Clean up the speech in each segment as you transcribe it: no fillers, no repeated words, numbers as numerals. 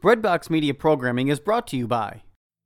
Breadbox Media programming is brought to you by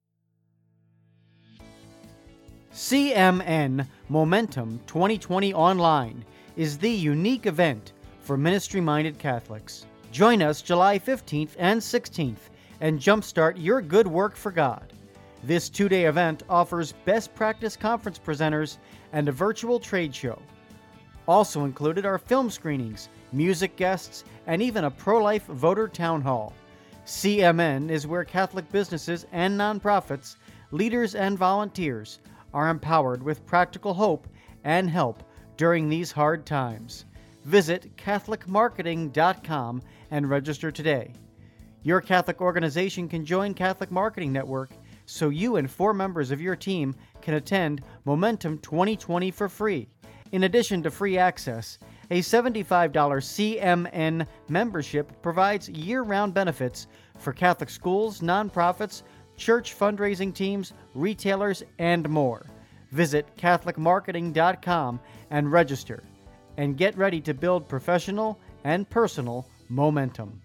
CMN Momentum 2020 Online is the unique event for ministry-minded Catholics. Join us July 15th and 16th and jumpstart your good work for God. This two-day event offers best practice conference presenters and a virtual trade show. Also included are film screenings, music guests, and even a pro-life voter town hall. CMN is where Catholic businesses and nonprofits, leaders and volunteers are empowered with practical hope and help during these hard times. Visit CatholicMarketing.com and register today. Your Catholic organization can join Catholic Marketing Network so you and 4 members of your team can attend Momentum 2020 for free. In addition to free access, a $75 CMN membership provides year-round benefits for Catholic schools, nonprofits, church fundraising teams, retailers, and more. Visit CatholicMarketing.com and register, and get ready to build professional and personal momentum.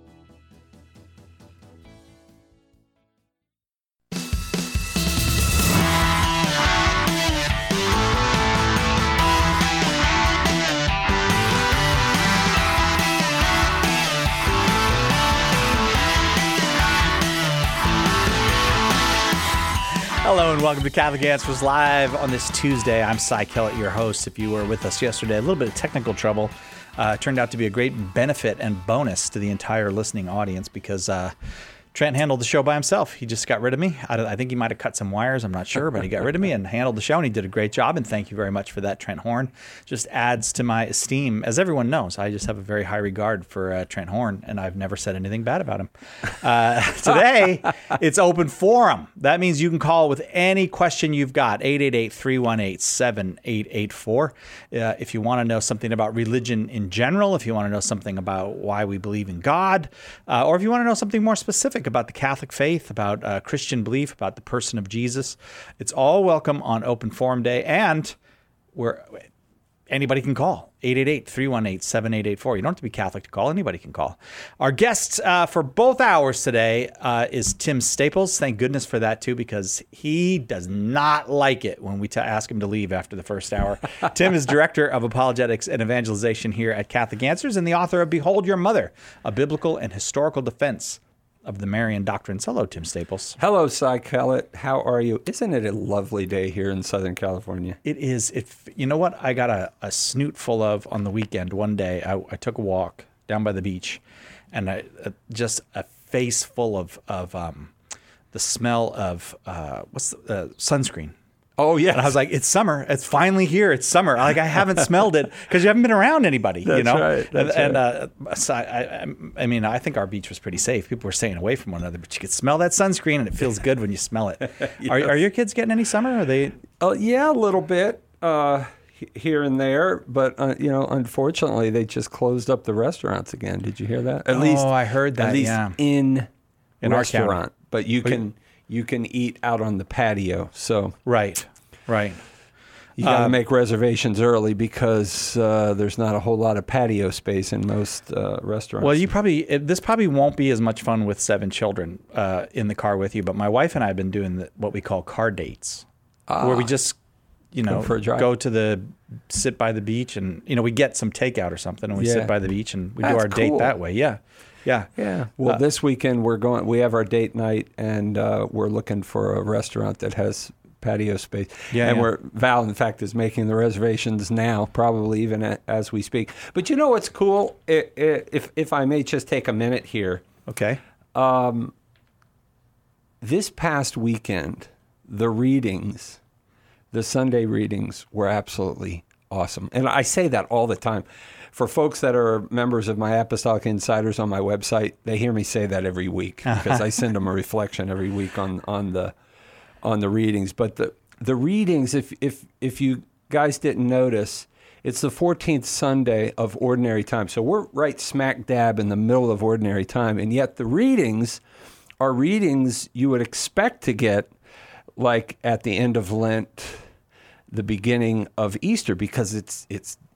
Hello and welcome to Catholic Answers Live on this Tuesday. I'm Cy Kellett, your host. If you were with us yesterday, a little bit of technical trouble. Turned out to be a great benefit and bonus to the entire listening audience because Trent handled the show by himself. He just got rid of me. I think he might have cut some wires. I'm not sure, but he got rid of me and handled the show, and he did a great job, and thank you very much for that, Trent Horn. Just adds to my esteem. As everyone knows, I just have a very high regard for Trent Horn, and I've never said anything bad about him. Today, it's open forum. That means you can call with any question you've got, 888-318-7884. If you want to know something about religion in general, if you want to know something about why we believe in God, or if you want to know something more specific about the Catholic faith, about Christian belief, about the person of Jesus, it's all welcome on Open Forum Day, and anybody can call, 888-318-7884. You don't have to be Catholic to call. Anybody can call. Our guest for both hours today is Tim Staples. Thank goodness for that, too, because he does not like it when we ask him to leave after the first hour. Tim is Director of Apologetics and Evangelization here at Catholic Answers and the author of Behold Your Mother, A Biblical and Historical Defense of the Marian Doctrines. Hello, Tim Staples. Hello, Cy Kellett. How are you? Isn't it a lovely day here in Southern California? It is. You know what I got a snoot full of on the weekend one day? I took a walk down by the beach, and just a face full of the smell of sunscreen. Oh, yeah. And I was like, it's summer. It's finally here. It's summer. Like, I haven't smelled it because you haven't been around anybody, That's you know? Right. That's right. So I mean, I think our beach was pretty safe. People were staying away from one another, but you could smell that sunscreen, and it feels good when you smell it. Yes. Are your kids getting any summer? Are they? Oh, yeah, a little bit here and there. But, unfortunately, they just closed up the restaurants again. Did you hear that? At least I heard that, at least yeah. in our restaurant. But you can eat out on the patio. So Right. You got to make reservations early because there's not a whole lot of patio space in most restaurants. Well, this probably won't be as much fun with 7 children in the car with you, but my wife and I have been doing what we call car dates, where we just, go to sit by the beach, and we get some takeout or something, and we sit by the beach and we do our date that way. Yeah. Well, this weekend we have our date night, and we're looking for a restaurant that has patio space. Val, in fact, is making the reservations now, probably even as we speak. But you know what's cool? If I may just take a minute here. Okay. This past weekend, the Sunday readings were absolutely awesome. And I say that all the time. For folks that are members of my Apostolic Insiders on my website, they hear me say that every week because I send them a reflection every week on the readings. But the readings, if you guys didn't notice, it's the 14th Sunday of Ordinary Time. So we're right smack dab in the middle of Ordinary Time, and yet the readings are readings you would expect to get like at the end of Lent, the beginning of Easter, because it's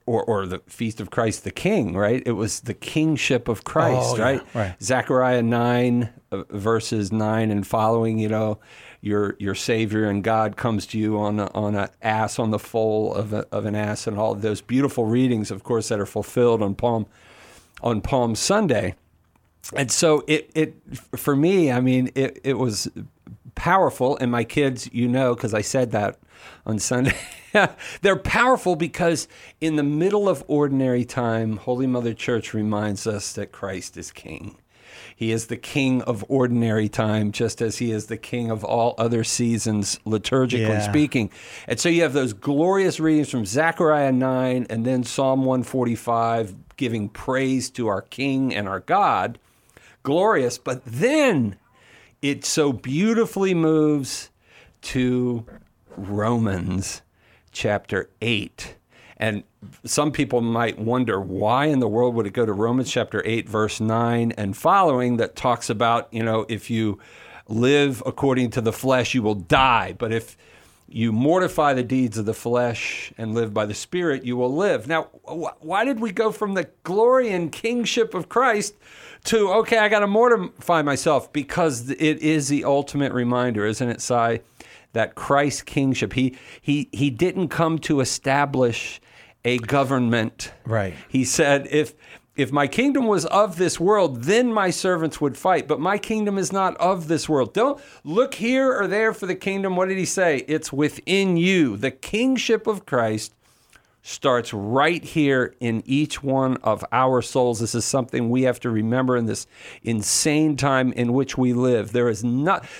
or the Feast of Christ the King, right? It was the kingship of Christ, right? Right. Zechariah 9, verses 9 and following, your Savior and God comes to you on an ass, on the foal of an ass, and all of those beautiful readings, of course, that are fulfilled on Palm Sunday. And so it for me, I mean, it was powerful. And my kids, because I said that on Sunday, they're powerful because in the middle of ordinary time, Holy Mother Church reminds us that Christ is King. He is the King of ordinary time, just as he is the King of all other seasons, liturgically speaking. And so you have those glorious readings from Zechariah 9 and then Psalm 145, giving praise to our King and our God. Glorious. But then it so beautifully moves to Romans chapter 8. And some people might wonder, why in the world would it go to Romans chapter 8, verse 9 and following, that talks about, if you live according to the flesh, you will die. But if you mortify the deeds of the flesh and live by the Spirit, you will live. Now, why did we go from the glory and kingship of Christ to, okay, I got to mortify myself? Because it is the ultimate reminder, isn't it, Si, that Christ's kingship, he didn't come to establish a government. Right. He said, if my kingdom was of this world, then my servants would fight. But my kingdom is not of this world. Don't look here or there for the kingdom. What did he say? It's within you. The kingship of Christ starts right here in each one of our souls. This is something we have to remember in this insane time in which we live. There is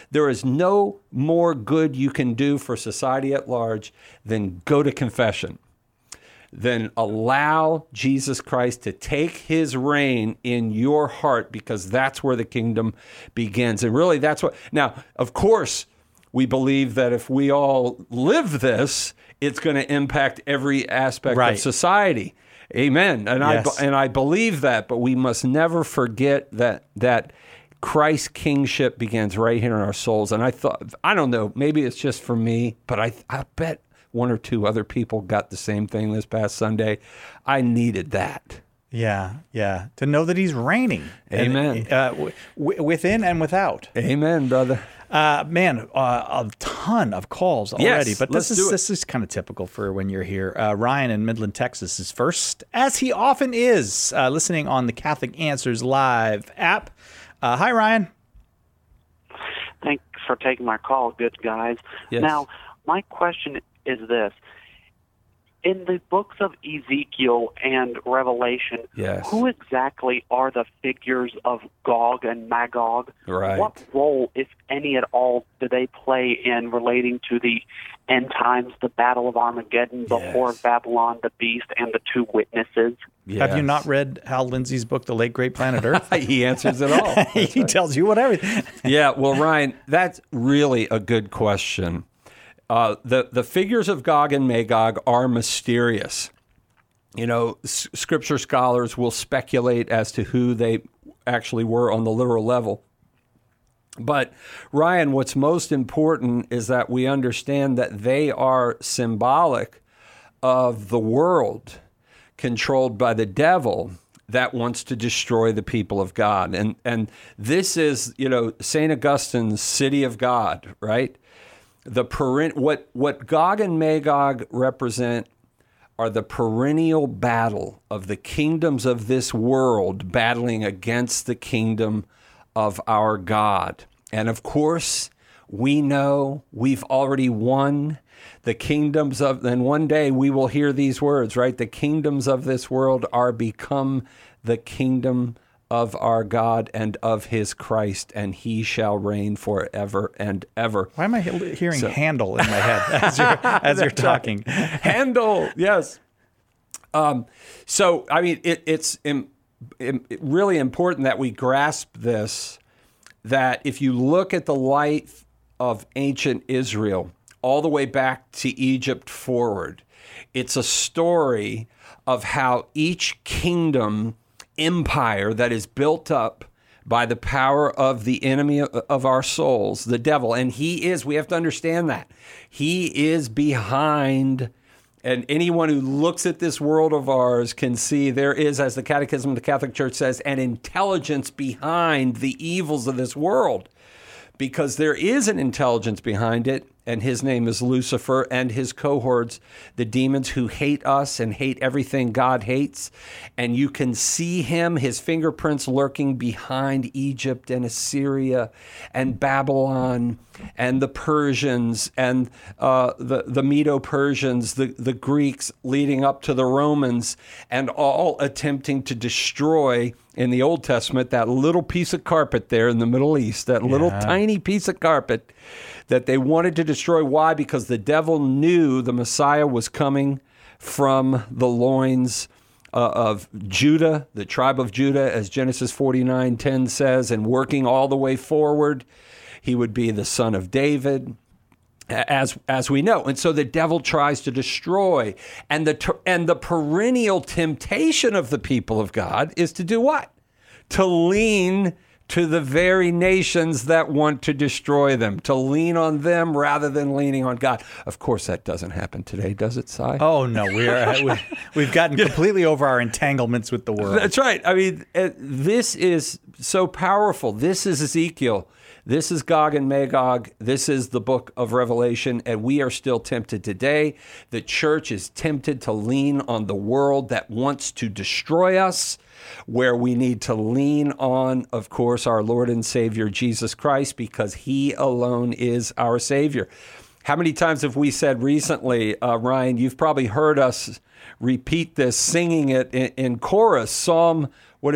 no more good you can do for society at large than go to confession, than allow Jesus Christ to take his reign in your heart, because that's where the kingdom begins. And really, that's what... Now, of course, we believe that if we all live this, it's going to impact every aspect of society. Amen. And yes. I believe that, but we must never forget that Christ's kingship begins right here in our souls. And I don't know, maybe it's just for me, but I bet one or two other people got the same thing this past Sunday. I needed that. Yeah. To know that he's reigning. Amen. And, within and without. Amen, brother. A ton of calls already, Yes, but this is kind of typical for when you're here. Ryan in Midland, Texas is first, as he often is, listening on the Catholic Answers Live app. Hi, Ryan. Thanks for taking my call, good guys. Yes. Now, my question is this. In the books of Ezekiel and Revelation, Yes. who exactly are the figures of Gog and Magog? Right. What role, if any at all, do they play in relating to the end times, the Battle of Armageddon, the Yes. Whore of Babylon, the Beast, and the two witnesses? Have you not read Hal Lindsey's book, The Late Great Planet Earth? He answers it all. He tells you what everything. Yeah, well, Ryan, that's really a good question. The figures of Gog and Magog are mysterious. Scripture scholars will speculate as to who they actually were on the literal level. But, Ryan, what's most important is that we understand that they are symbolic of the world controlled by the devil that wants to destroy the people of God. And this is, St. Augustine's City of God, right? What Gog and Magog represent are the perennial battle of the kingdoms of this world battling against the kingdom of our God. And of course, we know we've already won the kingdoms of, and one day we will hear these words, right? The kingdoms of this world are become the kingdom of our God and of his Christ, and he shall reign forever and ever. Why am I hearing Handel in my head as you're talking? Handel, yes. So, I mean, it's really important that we grasp this, that if you look at the life of ancient Israel, all the way back to Egypt forward, it's a story of how each kingdom empire that is built up by the power of the enemy of our souls, the devil. And we have to understand that. He is behind And anyone who looks at this world of ours can see there is, as the Catechism of the Catholic Church says, an intelligence behind the evils of this world. Because there is an intelligence behind it, and his name is Lucifer, and his cohorts, the demons who hate us and hate everything God hates. And you can see him, his fingerprints lurking behind Egypt and Assyria and Babylon and the Persians and the Medo-Persians, the Greeks leading up to the Romans, and all attempting to destroy, in the Old Testament, that little piece of carpet there in the Middle East, that little tiny piece of carpet that they wanted to destroy. Why? Because the devil knew the Messiah was coming from the loins of Judah, the tribe of Judah, as Genesis 49:10 says, and working all the way forward, he would be the son of David, as we know. And so the devil tries to destroy. And the perennial temptation of the people of God is to do what? To lean to the very nations that want to destroy them, to lean on them rather than leaning on God. Of course, that doesn't happen today, does it, Si? Oh, no. We've gotten completely over our entanglements with the world. That's right. I mean, this is so powerful. This is Ezekiel. This is Gog and Magog. This is the book of Revelation, and we are still tempted today. The church is tempted to lean on the world that wants to destroy us, where we need to lean on, of course, our Lord and Savior, Jesus Christ, because he alone is our Savior. How many times have we said recently, Ryan, you've probably heard us repeat this, singing it in chorus, Psalm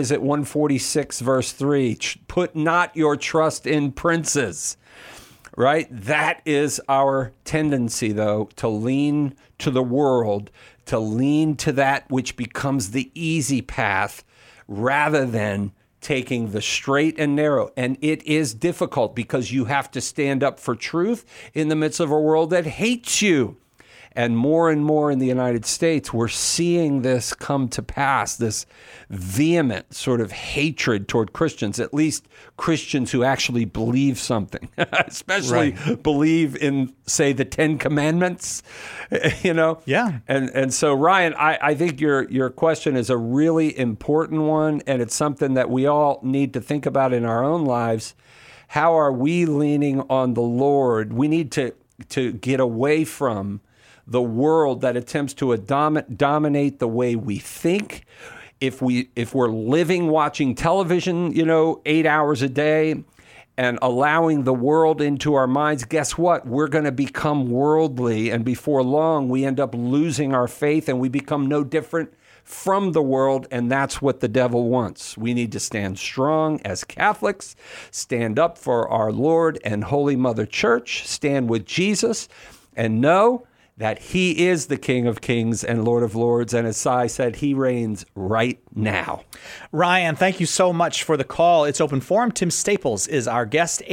146, verse 3, put not your trust in princes, right? That is our tendency, though, to lean to the world, to lean to that which becomes the easy path, rather than taking the straight and narrow. And it is difficult because you have to stand up for truth in the midst of a world that hates you. And more in the United States, we're seeing this come to pass, this vehement sort of hatred toward Christians, at least Christians who actually believe something, especially believe in, say, the Ten Commandments, you know? Yeah. And so, Ryan, I think your question is a really important one, and it's something that we all need to think about in our own lives. How are we leaning on the Lord? We need to get away from the world that attempts to dominate the way we think. If we're living watching television, 8 hours a day and allowing the world into our minds, guess what? We're going to become worldly, and before long we end up losing our faith and we become no different from the world, and that's what the devil wants. We need to stand strong as Catholics, stand up for our Lord and Holy Mother Church, stand with Jesus, and know that he is the King of Kings and Lord of Lords. And as Si said, he reigns right now. Ryan, thank you so much for the call. It's open forum. Tim Staples is our guest.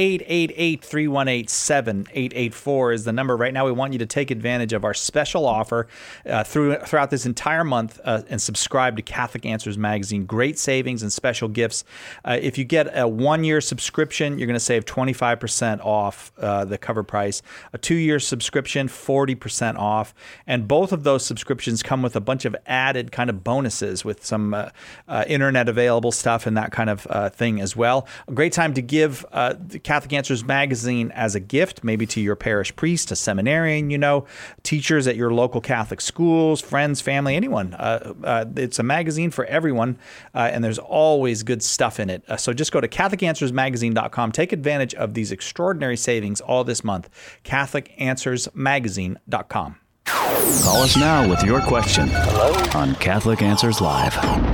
888-318-7884 is the number. Right now, we want you to take advantage of our special offer throughout this entire month and subscribe to Catholic Answers Magazine. Great savings and special gifts. If you get a 1-year subscription, you're going to save 25% off the cover price. A 2-year subscription, 40% off. And both of those subscriptions come with a bunch of added kind of bonuses with some internet available stuff and that kind of thing as well. A great time to give the Catholic Answers Magazine as a gift, maybe to your parish priest, a seminarian, teachers at your local Catholic schools, friends, family, anyone. It's a magazine for everyone, and there's always good stuff in it. So just go to CatholicAnswersMagazine.com. Take advantage of these extraordinary savings all this month. CatholicAnswersMagazine.com. Call us now with your question on Catholic Answers Live.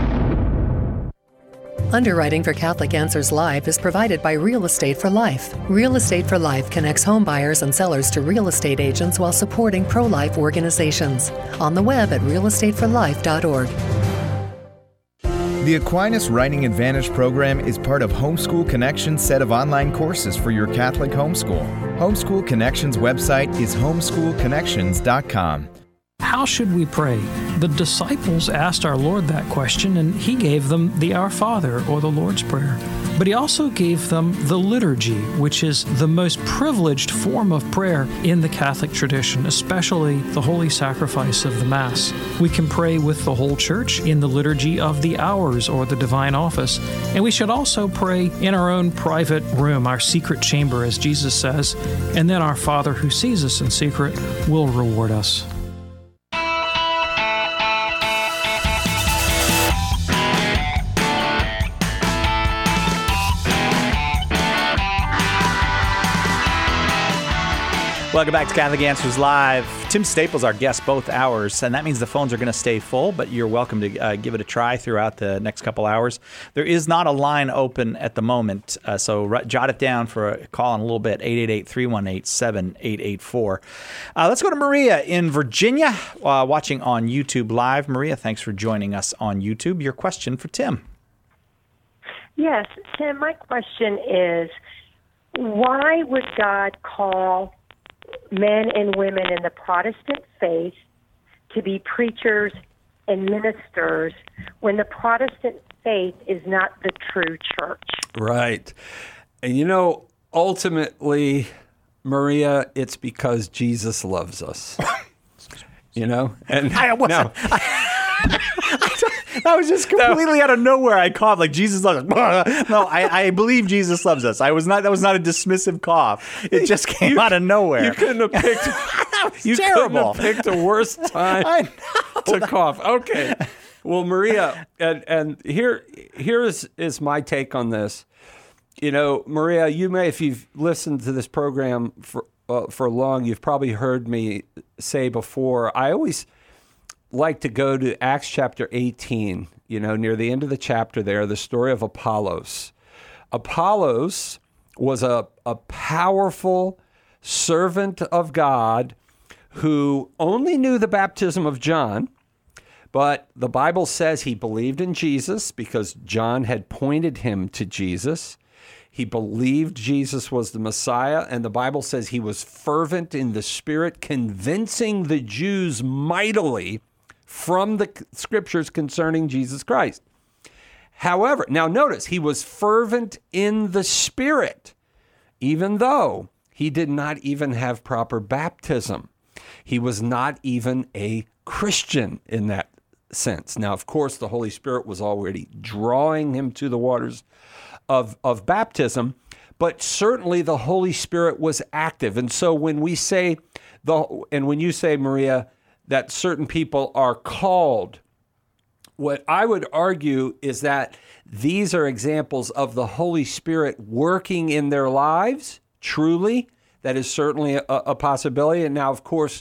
Underwriting for Catholic Answers Live is provided by Real Estate for Life. Real Estate for Life connects home buyers and sellers to real estate agents while supporting pro-life organizations. On the web at realestateforlife.org. The Aquinas Writing Advantage program is part of Homeschool Connections' set of online courses for your Catholic homeschool. Homeschool Connections' website is homeschoolconnections.com. How should we pray? The disciples asked our Lord that question, and he gave them the Our Father, or the Lord's Prayer. But he also gave them the liturgy, which is the most privileged form of prayer in the Catholic tradition, especially the holy sacrifice of the Mass. We can pray with the whole Church in the liturgy of the hours or the divine office, and we should also pray in our own private room, our secret chamber, as Jesus says, and then our Father who sees us in secret will reward us. Welcome back to Catholic Answers Live. Tim Staples, our guest, both hours, and that means the phones are going to stay full, but you're welcome to give it a try throughout the next couple hours. There is not a line open at the moment, so jot it down for a call in a little bit, 888-318-7884. Let's go to Maria in Virginia, watching on YouTube Live. Maria, thanks for joining us on YouTube. Your question for Tim. Yes, Tim, my question is, why would God call men and women in the Protestant faith to be preachers and ministers when the Protestant faith is not the true church? Right. And ultimately, Maria, it's because Jesus loves us. And I wasn't. That was just completely out of nowhere. I coughed like Jesus loves us. No, I believe Jesus loves us. That was not a dismissive cough. It just came out of nowhere. You couldn't have picked. That was you terrible. couldn't have picked a worse time to cough. Okay. Well, Maria, and here is my take on this. Maria, you may, if you've listened to this program for long, you've probably heard me say before. I always like to go to Acts chapter 18, near the end of the chapter there, the story of Apollos. Apollos was a powerful servant of God who only knew the baptism of John, but the Bible says he believed in Jesus because John had pointed him to Jesus. He believed Jesus was the Messiah, and the Bible says he was fervent in the Spirit, convincing the Jews mightily from the scriptures concerning Jesus Christ. However, now notice, he was fervent in the Spirit, even though he did not even have proper baptism. He was not even a Christian in that sense. Now, of course, the Holy Spirit was already drawing him to the waters of baptism, but certainly the Holy Spirit was active. And so when we say, when you say, Maria, that certain people are called, what I would argue is that these are examples of the Holy Spirit working in their lives, truly. That is certainly a possibility. And now, of course,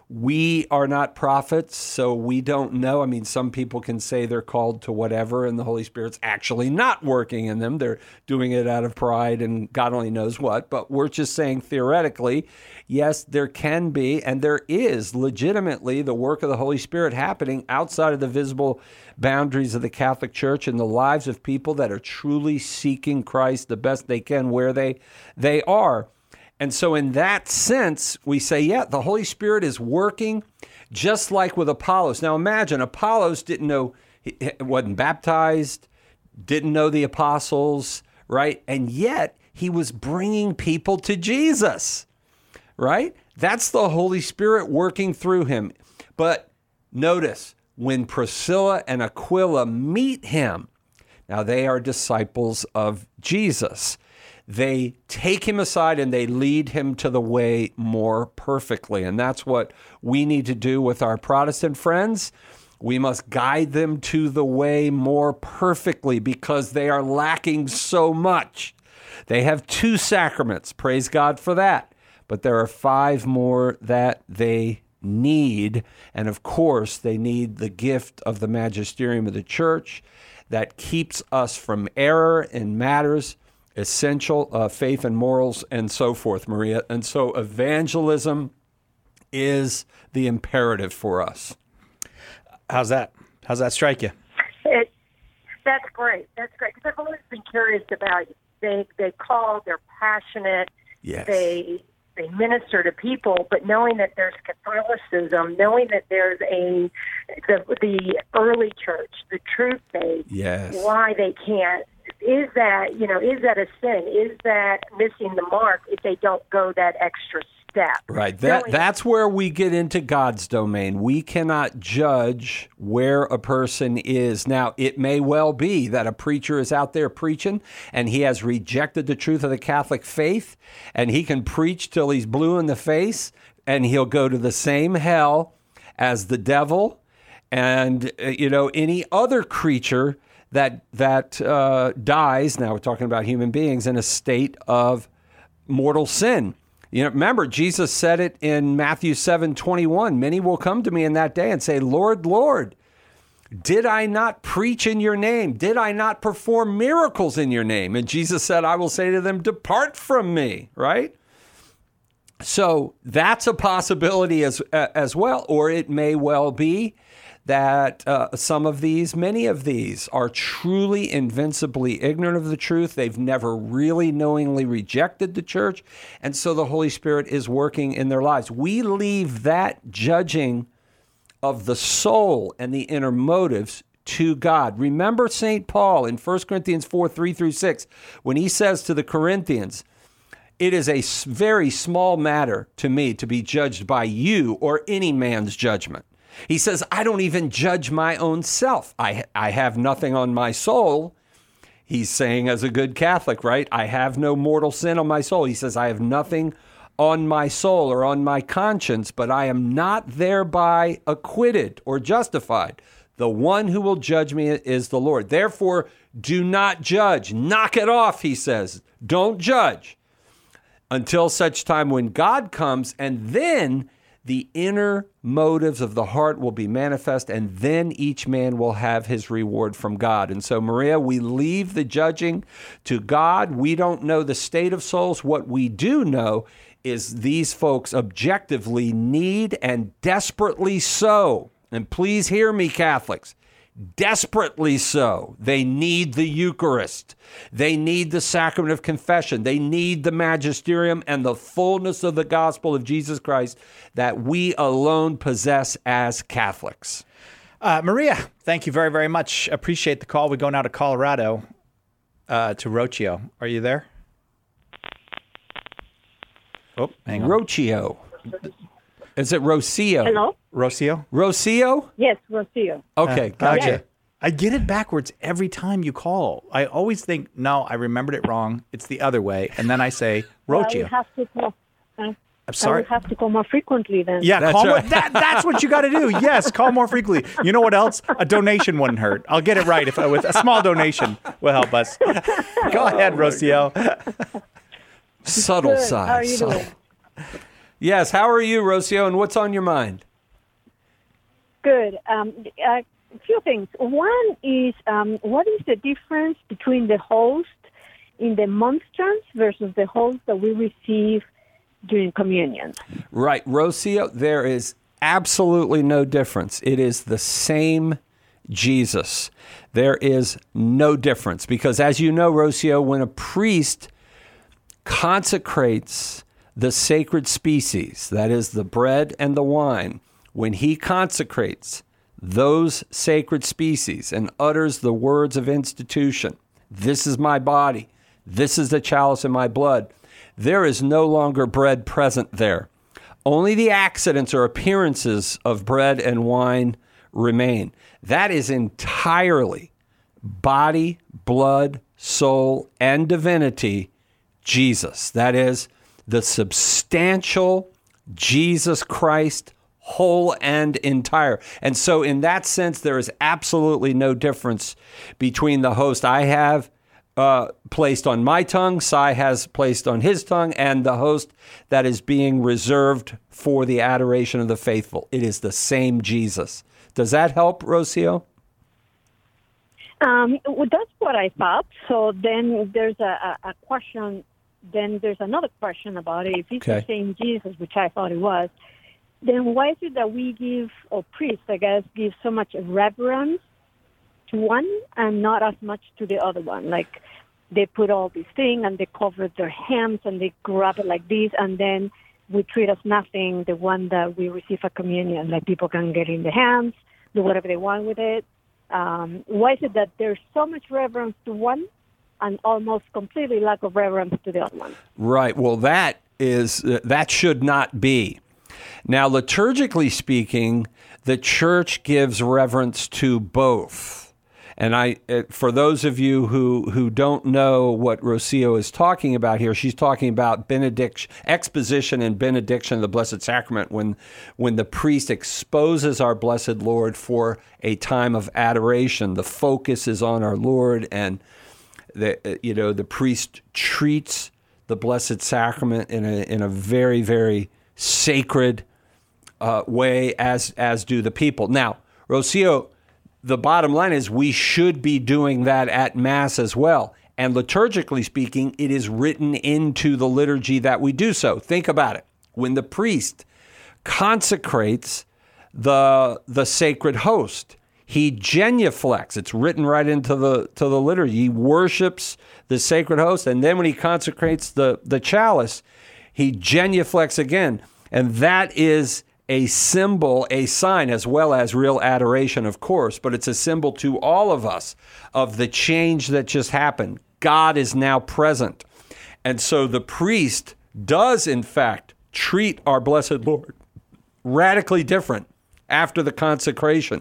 we are not prophets, so we don't know. I mean, some people can say they're called to whatever, and the Holy Spirit's actually not working in them. They're doing it out of pride and God only knows what. But we're just saying theoretically, yes, there can be, and there is legitimately the work of the Holy Spirit happening outside of the visible boundaries of the Catholic Church in the lives of people that are truly seeking Christ the best they can where they are. And so in that sense, we say, yeah, the Holy Spirit is working just like with Apollos. Now imagine, Apollos didn't know, he wasn't baptized, didn't know the apostles, right? And yet he was bringing people to Jesus, right? That's the Holy Spirit working through him. But notice, when Priscilla and Aquila meet him, now they are disciples of Jesus. They take him aside and they lead him to the way more perfectly. And that's what we need to do with our Protestant friends. We must guide them to the way more perfectly because they are lacking so much. They have 2 sacraments, praise God for that. But there are 5 more that they need. And of course, they need the gift of the magisterium of the Church that keeps us from error in matters essential, faith and morals, and so forth, Maria. And so evangelism is the imperative for us. How's that? How's that strike you? That's great. That's great. Because I've always been curious about they call, they're passionate, yes. They minister to people, but knowing that there's Catholicism, knowing that there's the early church, the true faith, yes. why they can't is that a sin? Is that missing the mark if they don't go that extra step? Right. That's where we get into God's domain. We cannot judge where a person is. Now, it may well be that a preacher is out there preaching and he has rejected the truth of the Catholic faith, and he can preach till he's blue in the face, and he'll go to the same hell as the devil and any other creature that dies. Now we're talking about human beings in a state of mortal sin. Remember, Jesus said it in Matthew 7:21. Many will come to me in that day and say, Lord, Lord, did I not preach in your name? Did I not perform miracles in your name? And Jesus said, I will say to them, depart from me, right? So that's a possibility as well. Or it may well be that many of these are truly invincibly ignorant of the truth. They've never really knowingly rejected the church. And so the Holy Spirit is working in their lives. We leave that judging of the soul and the inner motives to God. Remember St. Paul in 1 Corinthians 4:3-6, when he says to the Corinthians, it is a very small matter to me to be judged by you or any man's judgment. He says, I don't even judge my own self. I have nothing on my soul. He's saying as a good Catholic, right? I have no mortal sin on my soul. He says, I have nothing on my soul or on my conscience, but I am not thereby acquitted or justified. The one who will judge me is the Lord. Therefore, do not judge. Knock it off, he says. Don't judge until such time when God comes, and then the inner motives of the heart will be manifest, and then each man will have his reward from God. And so, Maria, we leave the judging to God. We don't know the state of souls. What we do know is these folks objectively need, and desperately so, and please hear me, Catholics, desperately so, they need the Eucharist. They need the sacrament of confession. They need the magisterium and the fullness of the gospel of Jesus Christ that we alone possess as Catholics. Maria, thank you very, very much. Appreciate the call. We go now to Colorado, to Rocio. Are you there? Oh, hang on. Rocio. Is it Rocio? Hello? Rocio? Rocio? Yes, Rocio. Okay, gotcha. Yes. I get it backwards every time you call. I always think, no, I remembered it wrong. It's the other way. And then I say, Rocio. I have to call. I'm sorry? I will have to call more frequently then. Yeah, That's call right. that's what you got to do. Yes, call more frequently. You know what else? A donation wouldn't hurt. I'll get it right with a small donation will help us. Go ahead, Rocio. Subtle Good. side. How are you doing? Yes, how are you, Rocio, and what's on your mind? Good. A few things. One is, what is the difference between the host in the monstrance versus the host that we receive during communion? Right, Rocio, there is absolutely no difference. It is the same Jesus. There is no difference because, as you know, Rocio, when a priest consecrates the sacred species, that is the bread and the wine, when he consecrates those sacred species and utters the words of institution, this is my body, this is the chalice in my blood, there is no longer bread present there. Only the accidents or appearances of bread and wine remain. That is entirely body, blood, soul, and divinity, Jesus. That is the substantial Jesus Christ, whole and entire. And so in that sense, there is absolutely no difference between the host I have placed on my tongue, Sai has placed on his tongue, and the host that is being reserved for the adoration of the faithful. It is the same Jesus. Does that help, Rocio? Well, that's what I thought. So then there's a question. Then there's another question about it. If it's the same Jesus, which I thought it was, then why is it that we give, or priests, I guess, give so much reverence to one and not as much to the other one? Like they put all these things and they cover their hands and they grab it like this, and then we treat as nothing the one that we receive a communion. Like people can get in the hands, do whatever they want with it. Why is it that there's so much reverence to one and almost completely lack of reverence to the other one. Right. Well, that should not be. Now, liturgically speaking, the church gives reverence to both. And for those of you who don't know what Rocio is talking about here, she's talking about exposition and benediction of the Blessed Sacrament when the priest exposes our Blessed Lord for a time of adoration. The focus is on our Lord, and the priest treats the Blessed Sacrament in a very, very sacred way, as do the people. Now, Rocio, the bottom line is we should be doing that at Mass as well. And liturgically speaking, it is written into the liturgy that we do so. Think about it. When the priest consecrates the sacred host, he genuflects. It's written right into the liturgy. He worships the sacred host, and then when he consecrates the chalice, he genuflects again. And that is a symbol, a sign, as well as real adoration, of course, but it's a symbol to all of us of the change that just happened. God is now present. And so the priest does, in fact, treat our Blessed Lord radically different after the consecration.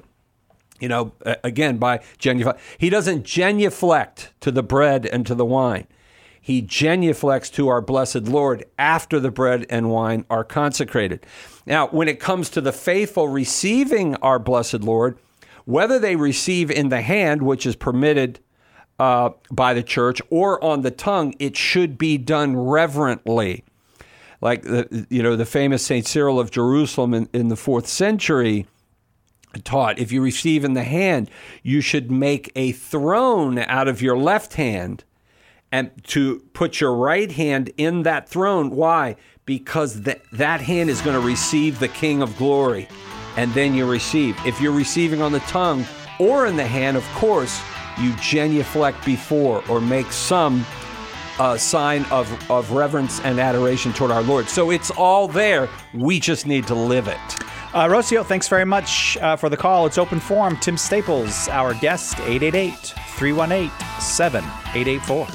Again, by genuflect. He doesn't genuflect to the bread and to the wine. He genuflects to our Blessed Lord after the bread and wine are consecrated. Now, when it comes to the faithful receiving our Blessed Lord, whether they receive in the hand, which is permitted by the church, or on the tongue, it should be done reverently. Like the famous St. Cyril of Jerusalem in the 4th century taught, if you receive in the hand, you should make a throne out of your left hand and to put your right hand in that throne. Why? Because that hand is going to receive the King of Glory, and then you receive. If you're receiving on the tongue or in the hand, of course, you genuflect before or make some sign of reverence and adoration toward our Lord. So it's all there. We just need to live it. Rocio, thanks very much for the call. It's open forum. Tim Staples, our guest, 888-318-7884.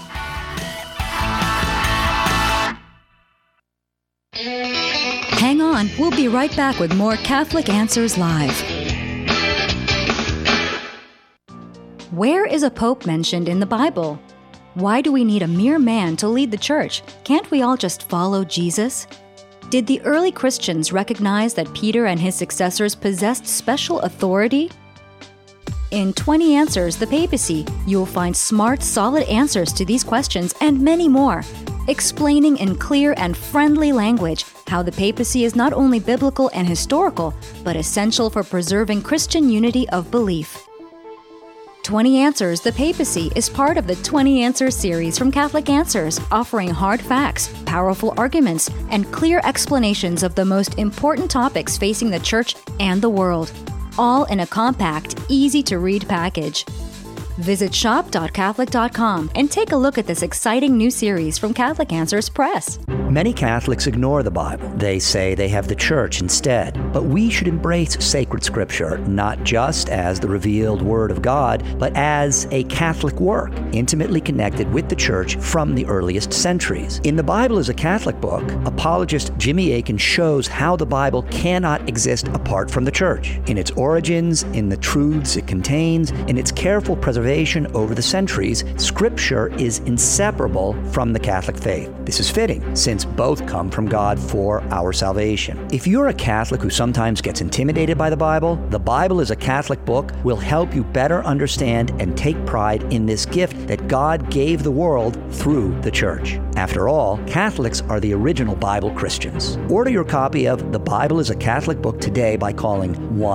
Hang on, we'll be right back with more Catholic Answers Live. Where is a pope mentioned in the Bible? Why do we need a mere man to lead the church? Can't we all just follow Jesus? Did the early Christians recognize that Peter and his successors possessed special authority? In 20 Answers, the Papacy, you'll find smart, solid answers to these questions and many more, explaining in clear and friendly language how the papacy is not only biblical and historical, but essential for preserving Christian unity of belief. 20 Answers, the Papacy is part of the 20 Answers series from Catholic Answers, offering hard facts, powerful arguments, and clear explanations of the most important topics facing the Church and the world, all in a compact, easy-to-read package. Visit shop.catholic.com and take a look at this exciting new series from Catholic Answers Press. Many Catholics ignore the Bible. They say they have the church instead. But we should embrace sacred scripture, not just as the revealed Word of God, but as a Catholic work, intimately connected with the church from the earliest centuries. In The Bible as a Catholic Book, apologist Jimmy Akin shows how the Bible cannot exist apart from the church, in its origins, in the truths it contains, in its careful preservation over the centuries. Scripture is inseparable from the Catholic faith. This is fitting, since both come from God for our salvation. If you're a Catholic who sometimes gets intimidated by the Bible as a Catholic Book will help you better understand and take pride in this gift that God gave the world through the Church. After all, Catholics are the original Bible Christians. Order your copy of The Bible as a Catholic Book today by calling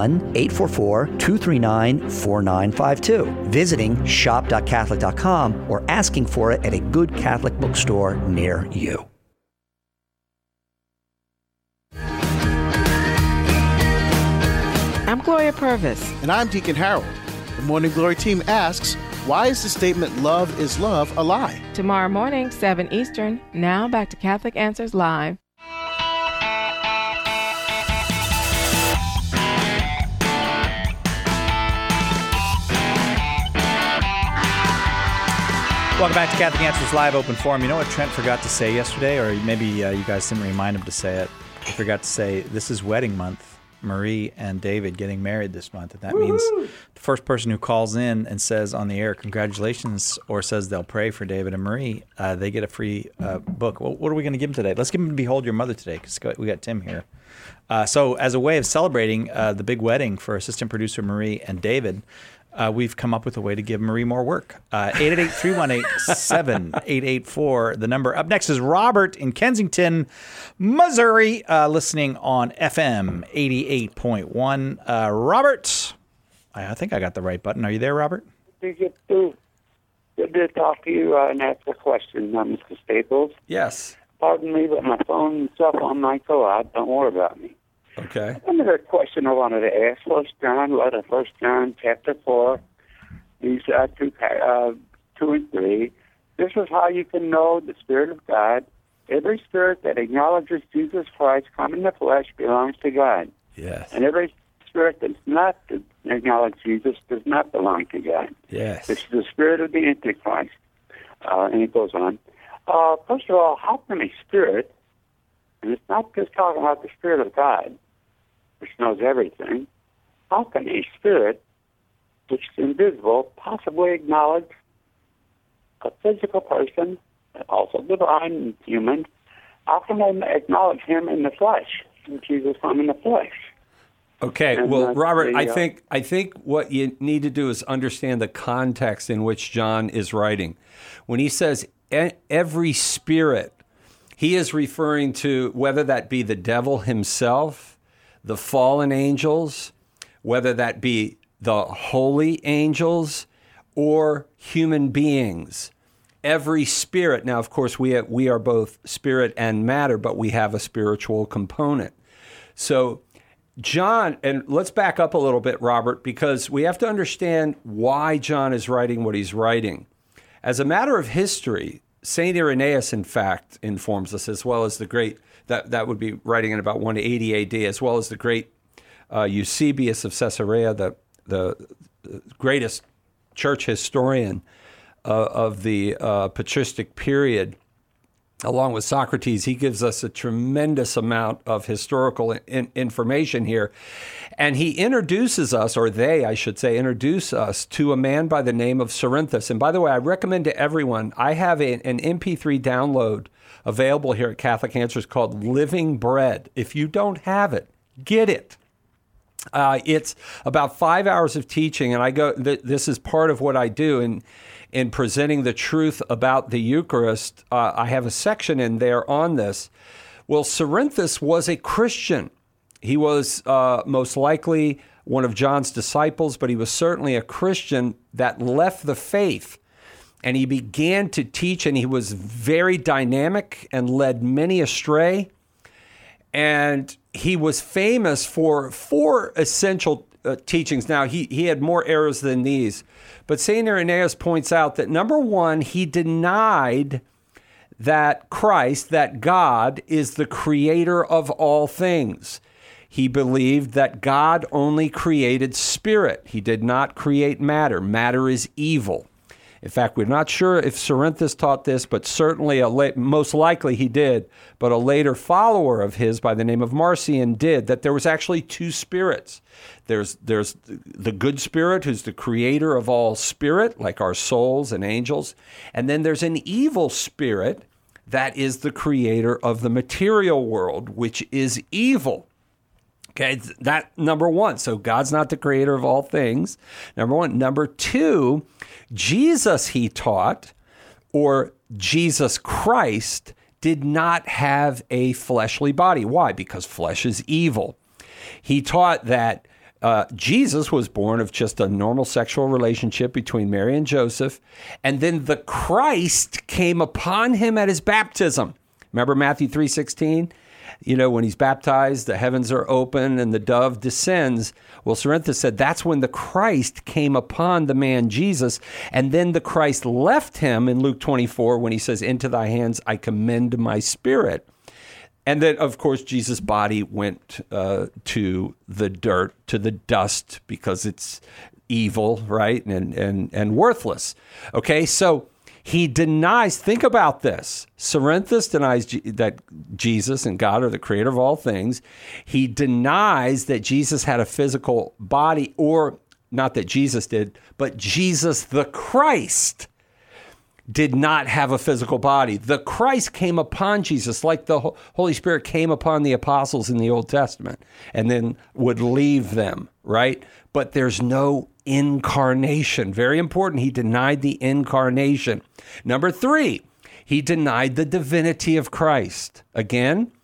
1-844-239-4952, visiting shop.catholic.com, or asking for it at a good Catholic bookstore near you. I'm Gloria Purvis. And I'm Deacon Harold. The Morning Glory team asks, why is the statement "love is love" a lie? Tomorrow morning, 7 Eastern. Now back to Catholic Answers Live. Welcome back to Catholic Answers Live Open Forum. You know what Trent forgot to say yesterday, or maybe you guys didn't remind him to say it. He forgot to say, this is wedding month. Marie and David getting married this month. And that means the first person who calls in and says on the air, congratulations, or says they'll pray for David and Marie, they get a free book. Well, what are we going to give them today? Let's give them Behold Your Mother today, because we got Tim here. So as a way of celebrating the big wedding for assistant producer Marie and David, we've come up with a way to give Marie more work. 888-318-7884, the number. Up next is Robert in Kensington, Missouri, listening on FM 88.1. Robert, I think I got the right button. Are you there, Robert? Good to talk to you and ask a question, Mr. Staples. Yes. Pardon me, but my phone and cell phone might go out. Don't worry about me. Okay. Another question I wanted to ask. 1 John, chapter 4, these 2 and 3. This is how you can know the Spirit of God. Every spirit that acknowledges Jesus Christ come in the flesh belongs to God. Yes. And every spirit that does not acknowledge Jesus does not belong to God. Yes. This is the spirit of the Antichrist. And it goes on. First of all, how can a spirit, and it's not just talking about the Spirit of God, which knows everything, how can a spirit, which is invisible, possibly acknowledge a physical person, also divine and human? How can they acknowledge him in the flesh, Jesus come in the flesh? Okay, And, well, Robert, I think what you need to do is understand the context in which John is writing. When he says every spirit, he is referring to whether that be the devil himself, the fallen angels, whether that be the holy angels, or human beings. Every spirit. Now, of course, we are both spirit and matter, but we have a spiritual component. So John, and let's back up a little bit, Robert, because we have to understand why John is writing what he's writing. As a matter of history, St. Irenaeus, in fact, informs us, as well as the great, that would be writing in about 180 AD, as well as the great Eusebius of Caesarea, the greatest church historian of the patristic period, along with Socrates. He gives us a tremendous amount of historical information here. And he introduces us, or they, I should say, introduce us to a man by the name of Cerinthus. And by the way, I recommend to everyone, I have an MP3 download available here at Catholic Answers called Living Bread. If you don't have it, get it. It's about 5 hours of teaching, and this is part of what I do in presenting the truth about the Eucharist. I have a section in there on this. Well, Cerinthus was a Christian. He was most likely one of John's disciples, but he was certainly a Christian that left the faith. And he began to teach, and he was very dynamic and led many astray. And he was famous for 4 essential teachings. Now, he had more errors than these. But St. Irenaeus points out that, number one, he denied that Christ, that God, is the creator of all things. He believed that God only created spirit. He did not create matter. Matter is evil. In fact, we're not sure if Cerinthus taught this, but certainly, most likely he did. But a later follower of his by the name of Marcion did, that there was actually 2 spirits. There's the good spirit, who's the creator of all spirit, like our souls and angels. And then there's an evil spirit that is the creator of the material world, which is evil. Okay, that number one. So God's not the creator of all things, number one. Number two, Jesus, he taught, or Jesus Christ, did not have a fleshly body. Why? Because flesh is evil. He taught that Jesus was born of just a normal sexual relationship between Mary and Joseph, and then the Christ came upon him at his baptism. Remember Matthew 3:16? You know, when he's baptized, the heavens are open and the dove descends. Well, Cerinthus said that's when the Christ came upon the man Jesus, and then the Christ left him in Luke 24 when he says, "Into thy hands I commend my spirit." And then, of course, Jesus' body went to the dirt, to the dust, because it's evil, right, and worthless. Okay, so He denies, think about this. Cerinthus denies that Jesus and God are the creator of all things. He denies that Jesus had a physical body, or not that Jesus did, but Jesus the Christ did not have a physical body. The Christ came upon Jesus like the Holy Spirit came upon the apostles in the Old Testament and then would leave them, right? But there's no incarnation. Very important. He denied the incarnation. Number 3, he denied the divinity of Christ. Again,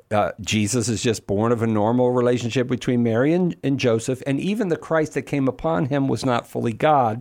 Jesus is just born of a normal relationship between Mary and Joseph, and even the Christ that came upon him was not fully God.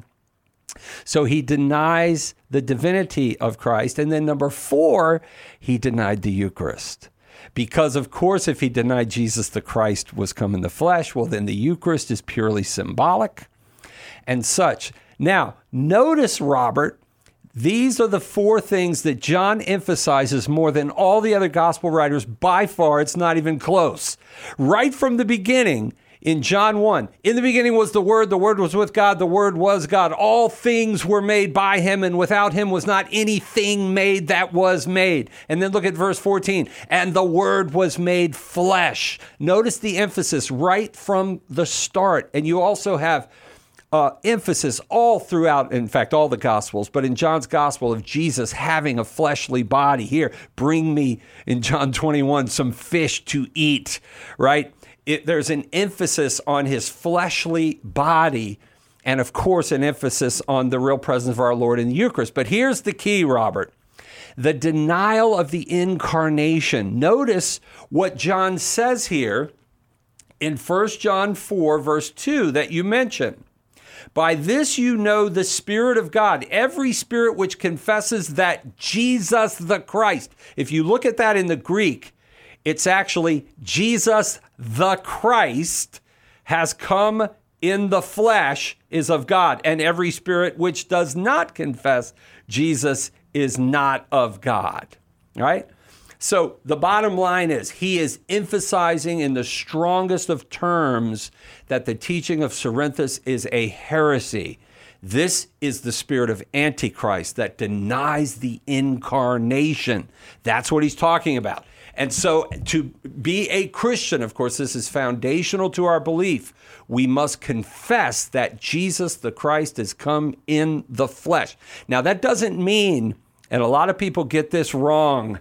So he denies the divinity of Christ. And then number 4, he denied the Eucharist. Because, of course, if he denied Jesus the Christ was come in the flesh, well, then the Eucharist is purely symbolic and such. Now, notice, Robert, these are the 4 things that John emphasizes more than all the other gospel writers. By far, it's not even close. Right from the beginning, in John 1, in the beginning was the Word was with God, the Word was God. All things were made by him, and without him was not anything made that was made. And then look at verse 14, and the Word was made flesh. Notice the emphasis right from the start. And you also have emphasis all throughout, in fact, all the Gospels, but in John's Gospel of Jesus having a fleshly body. Here, bring me, in John 21, some fish to eat, right? There's an emphasis on his fleshly body, and of course, an emphasis on the real presence of our Lord in the Eucharist. But here's the key, Robert. The denial of the incarnation. Notice what John says here in 1 John 4, verse 2 that you mentioned. By this you know the Spirit of God, every spirit which confesses that Jesus the Christ. If you look at that in the Greek, it's actually Jesus the Christ has come in the flesh is of God, and every spirit which does not confess Jesus is not of God, right? So the bottom line is he is emphasizing in the strongest of terms that the teaching of Cerinthus is a heresy. This is the spirit of Antichrist that denies the incarnation. That's what he's talking about. And so to be a Christian, of course, this is foundational to our belief. We must confess that Jesus the Christ has come in the flesh. Now, that doesn't mean, and a lot of people get this wrong,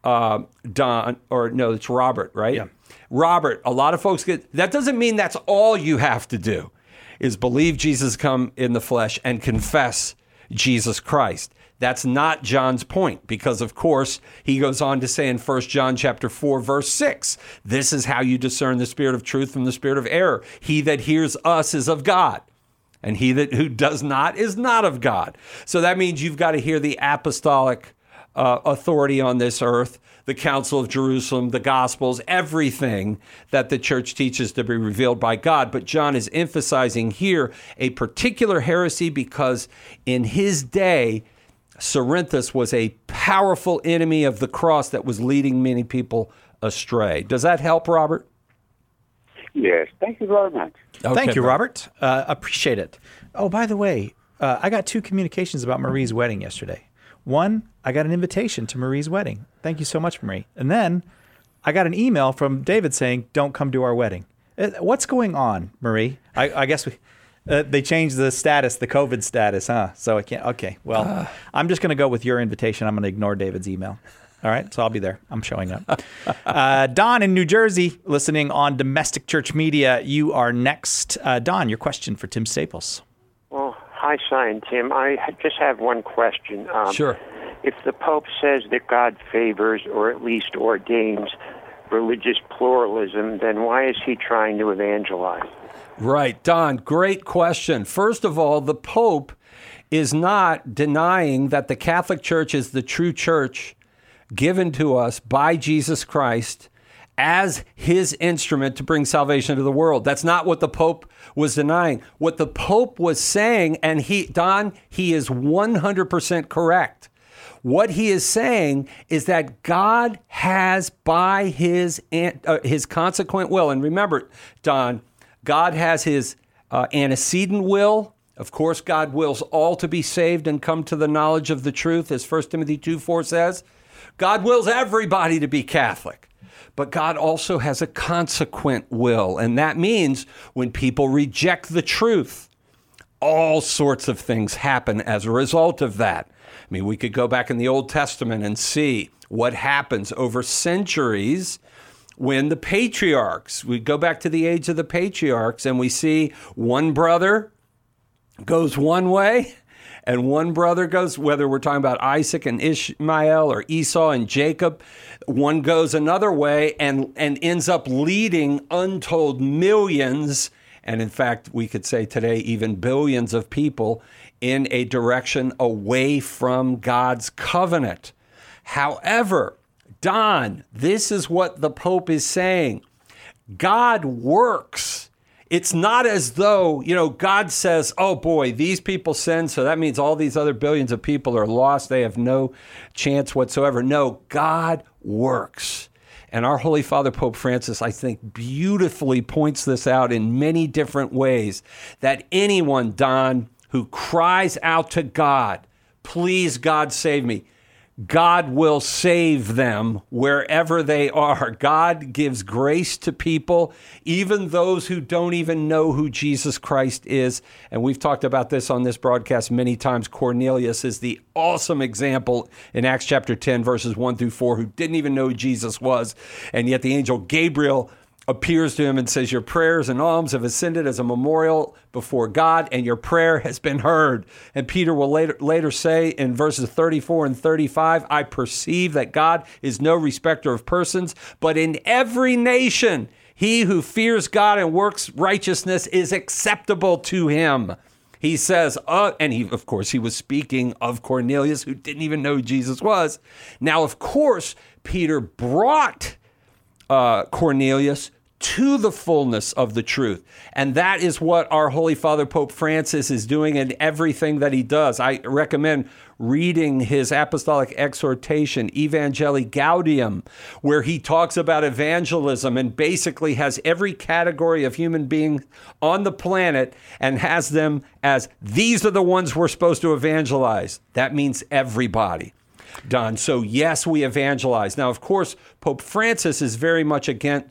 Don, or no, it's Robert, right? Yeah. Robert, a lot of folks that doesn't mean that's all you have to do, is believe Jesus come in the flesh and confess Jesus Christ. That's not John's point, because, of course, he goes on to say in 1 John chapter 4, verse 6, this is how you discern the spirit of truth from the spirit of error. He that hears us is of God, and he who does not is not of God. So that means you've got to hear the apostolic authority on this earth, the Council of Jerusalem, the Gospels, everything that the church teaches to be revealed by God. But John is emphasizing here a particular heresy because in his day, Cerinthus was a powerful enemy of the cross that was leading many people astray. Does that help, Robert? Yes. Thank you very much. Okay, thank you, Robert. Appreciate it. Oh, by the way, I got 2 communications about Marie's wedding yesterday. One, I got an invitation to Marie's wedding. Thank you so much, Marie. And then I got an email from David saying, don't come to our wedding. What's going on, Marie? I guess they changed the status, the COVID status, huh? So I can't. Okay, well, I'm just going to go with your invitation. I'm going to ignore David's email. All right, so I'll be there. I'm showing up. Don in New Jersey, listening on Domestic Church Media. You are next. Don, your question for Tim Staples. Well, hi, Cy and Tim. I just have one question. Sure. If the Pope says that God favors or at least ordains religious pluralism, then why is he trying to evangelize? Right. Don, great question. First of all, the Pope is not denying that the Catholic Church is the true church given to us by Jesus Christ as his instrument to bring salvation to the world. That's not what the Pope was denying. What the Pope was saying, and he is 100% correct. What he is saying is that God has, by his consequent will, and remember, Don, God has his antecedent will, Of course, God wills all to be saved and come to the knowledge of the truth, as 1 Timothy 2:4 says. God wills everybody to be Catholic. But God also has a consequent will, and that means when people reject the truth, all sorts of things happen as a result of that. I mean, we could go back in the Old Testament and see what happens over centuries when the patriarchs, we go back to the age of the patriarchs, and we see one brother goes one way, and one brother goes, whether we're talking about Isaac and Ishmael or Esau and Jacob, one goes another way and ends up leading untold millions, and in fact, we could say today even billions of people in a direction away from God's covenant. However, Don, this is what the Pope is saying. God works. It's not as though, God says, oh boy, these people sin, so that means all these other billions of people are lost. They have no chance whatsoever. No, God works. And our Holy Father, Pope Francis, I think beautifully points this out in many different ways, that anyone, Don, who cries out to God, please, God, save me, God will save them wherever they are. God gives grace to people, even those who don't even know who Jesus Christ is. And we've talked about this on this broadcast many times. Cornelius is the awesome example in Acts chapter 10, verses 1 through 4, who didn't even know who Jesus was. And yet the angel Gabriel appears to him and says, your prayers and alms have ascended as a memorial before God, and your prayer has been heard. And Peter will later say in verses 34 and 35, I perceive that God is no respecter of persons, but in every nation, he who fears God and works righteousness is acceptable to him. He says, and he was speaking of Cornelius, who didn't even know who Jesus was. Now, of course, Peter brought Cornelius to the fullness of the truth. And that is what our Holy Father Pope Francis is doing in everything that he does. I recommend reading his apostolic exhortation, Evangelii Gaudium, where he talks about evangelism and basically has every category of human being on the planet and has them as, these are the ones we're supposed to evangelize. That means everybody. Don. So yes, we evangelize. Now, of course, Pope Francis is very much against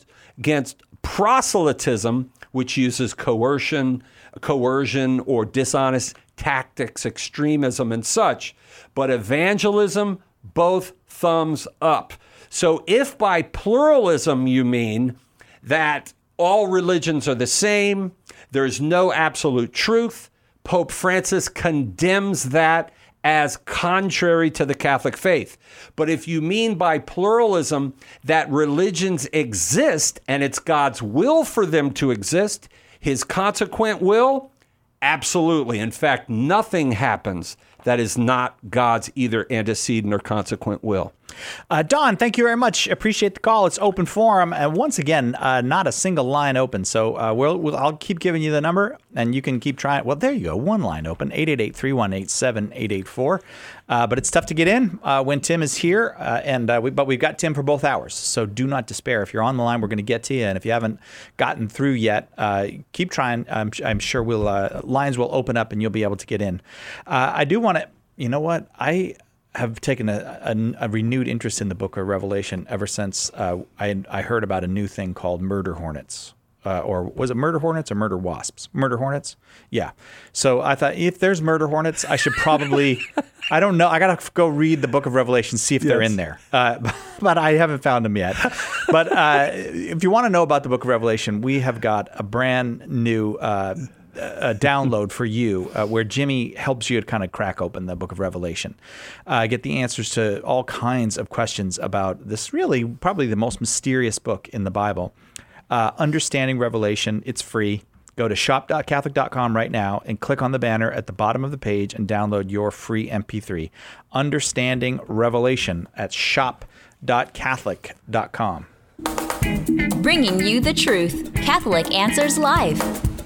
proselytism, which uses coercion or dishonest tactics, extremism, and such. But evangelism, both thumbs up. So if by pluralism you mean that all religions are the same, there's no absolute truth, Pope Francis condemns that as contrary to the Catholic faith. But if you mean by pluralism that religions exist and it's God's will for them to exist, his consequent will, absolutely. In fact, nothing happens that is not God's either antecedent or consequent will. Don, thank you very much. Appreciate the call. It's open forum. And once again, not a single line open. So I'll keep giving you the number and you can keep trying. Well, there you go. One line open, 888-318-7884. But it's tough to get in when Tim is here. But we've got Tim for both hours. So do not despair. If you're on the line, we're going to get to you. And if you haven't gotten through yet, keep trying. I'm sure lines will open up and you'll be able to get in. I do want to, you know what? I have taken a renewed interest in the book of Revelation ever since I heard about a new thing called murder hornets. Or was it murder hornets or murder wasps? Murder hornets? Yeah. So I thought if there's murder hornets, I should probably, I don't know. I got to go read the book of Revelation, see if they're in there. But I haven't found them yet. But if you want to know about the book of Revelation, we have got a brand new download for you where Jimmy helps you to kind of crack open the book of Revelation, get the answers to all kinds of questions about this really probably the most mysterious book in the Bible. Understanding Revelation, it's free. Go to shop.catholic.com right now and click on the banner at the bottom of the page and download your free MP3. Understanding Revelation at shop.catholic.com. Bringing you the truth. Catholic Answers Live.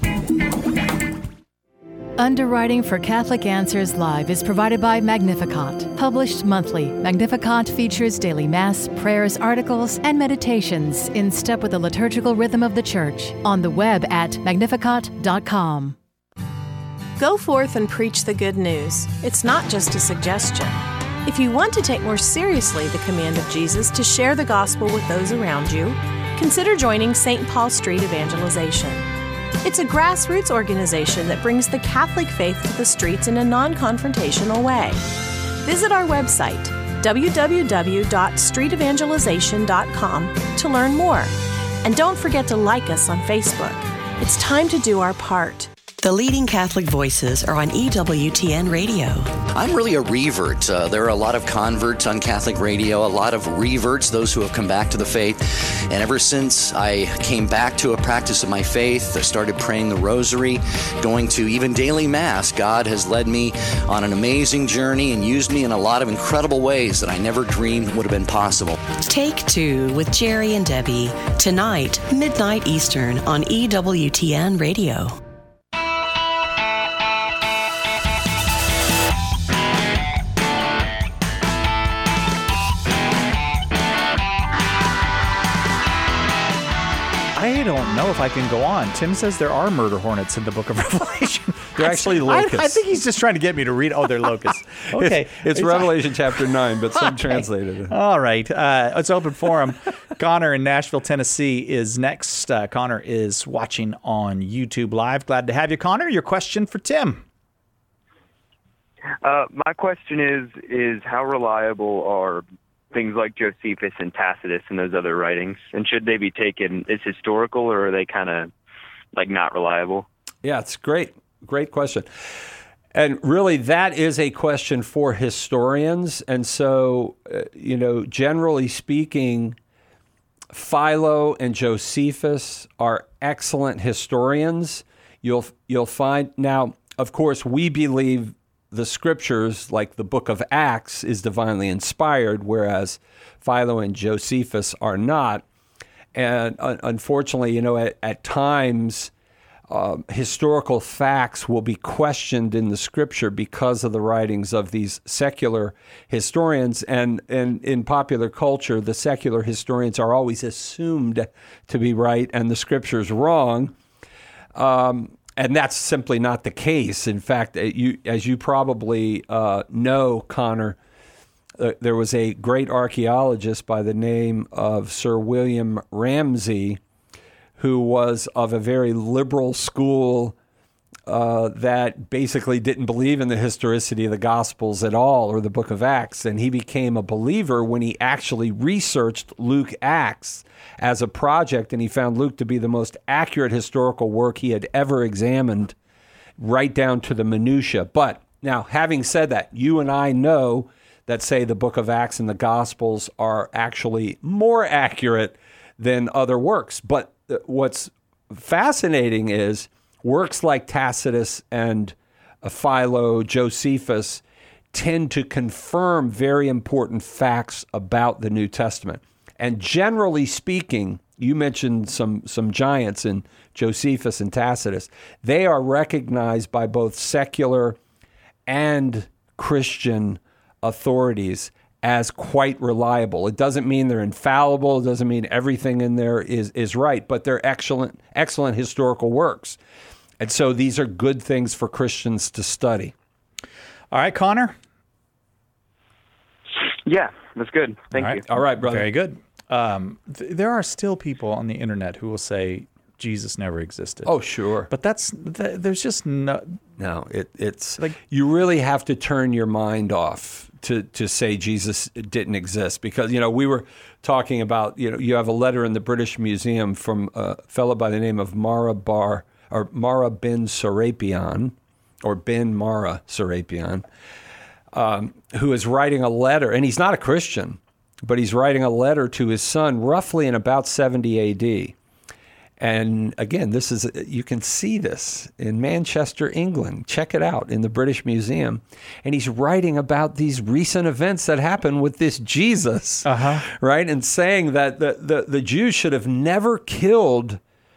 Underwriting for Catholic Answers Live is provided by Magnificat. Published monthly, Magnificat features daily Mass, prayers, articles, and meditations in step with the liturgical rhythm of the Church. On the web at magnificat.com. Go forth and preach the good news. It's not just a suggestion. If you want to take more seriously the command of Jesus to share the gospel with those around you, consider joining St. Paul Street Evangelization. It's a grassroots organization that brings the Catholic faith to the streets in a non-confrontational way. Visit our website, www.streetevangelization.com, to learn more. And don't forget to like us on Facebook. It's time to do our part. The leading Catholic voices are on EWTN Radio. I'm really a revert. There are a lot of converts on Catholic radio, a lot of reverts, those who have come back to the faith. And ever since I came back to a practice of my faith, I started praying the rosary, going to even daily Mass. God has led me on an amazing journey and used me in a lot of incredible ways that I never dreamed would have been possible. Take Two with Jerry and Debbie, tonight, midnight Eastern on EWTN Radio. I don't know if I can go on. Tim says there are murder hornets in the book of Revelation. They're actually locusts. I think he's just trying to get me to read. Oh, they're locusts. Okay. It's Revelation chapter 9, but some translated it. All right. It's open forum. Connor in Nashville, Tennessee is next. Connor is watching on YouTube Live. Glad to have you, Connor. Your question for Tim. My question is how reliable are things like Josephus and Tacitus and those other writings? And should they be taken as historical, or are they kind of like not reliable? Yeah, it's great. Great question. And really, that is a question for historians. And so, generally speaking, Philo and Josephus are excellent historians. You'll find now, of course, we believe the scriptures, like the book of Acts, is divinely inspired, whereas Philo and Josephus are not. And unfortunately, at times, historical facts will be questioned in the scripture because of the writings of these secular historians. And in popular culture, the secular historians are always assumed to be right and the scripture's wrong. And that's simply not the case. In fact, as you probably know, Connor, there was a great archaeologist by the name of Sir William Ramsay, who was of a very liberal school that basically didn't believe in the historicity of the Gospels at all, or the book of Acts. And he became a believer when he actually researched Luke Acts as a project, and he found Luke to be the most accurate historical work he had ever examined, right down to the minutia. But now, having said that, you and I know that, say, the book of Acts and the Gospels are actually more accurate than other works. But what's fascinating is works like Tacitus and Philo, Josephus, tend to confirm very important facts about the New Testament. And generally speaking, you mentioned some giants in Josephus and Tacitus. They are recognized by both secular and Christian authorities as quite reliable. It doesn't mean they're infallible. It doesn't mean everything in there is right, but they're excellent historical works. And so these are good things for Christians to study. All right, Connor? Yeah, that's good. Thank you. All right, brother. Very good. There are still people on the internet who will say Jesus never existed. Oh, sure. But there's just no... No, it's like you really have to turn your mind off to say Jesus didn't exist, because, we were talking about, you have a letter in the British Museum from a fellow by the name of Mara bin Serapion, or bin Mara Serapion, who is writing a letter, and he's not a Christian, but he's writing a letter to his son roughly in about 70 A.D., and again, you can see this in Manchester, England. Check it out in the British Museum. And he's writing about these recent events that happened with this Jesus, right? And saying that the Jews should have never killed